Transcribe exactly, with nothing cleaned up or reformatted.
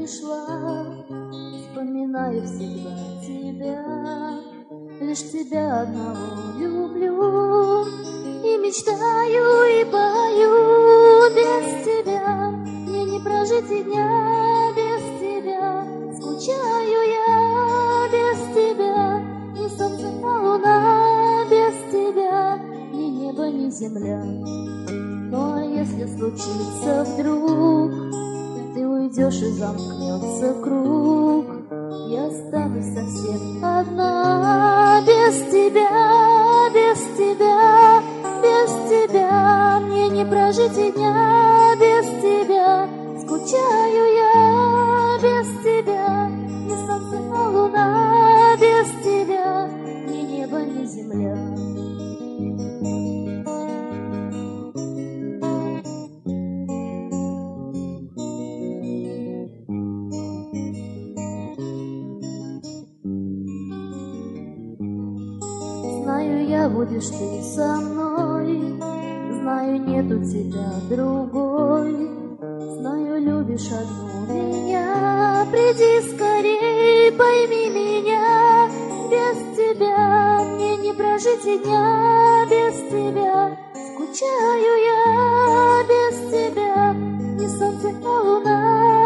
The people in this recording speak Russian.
пришла, вспоминаю всегда тебя, лишь тебя одного люблю, и мечтаю, и пою без тебя. Мне не прожить и дня без тебя, скучаю я без тебя, ни солнце, ни луна без тебя, ни небо, ни земля. Ну а если случится вдруг, ты уйдешь и замкнется круг, я останусь совсем одна, без тебя, без тебя, без тебя. Мне не прожить и дня без тебя, скучаю я без тебя, ни солнце, ни луна без тебя, ни небо, ни земля. Знаю я, будешь ты со мной, знаю, нету тебя другой, знаю, любишь одну меня. Приди скорей, пойми меня, без тебя мне не прожить и дня без тебя, скучаю я без тебя, ни солнце, ни луна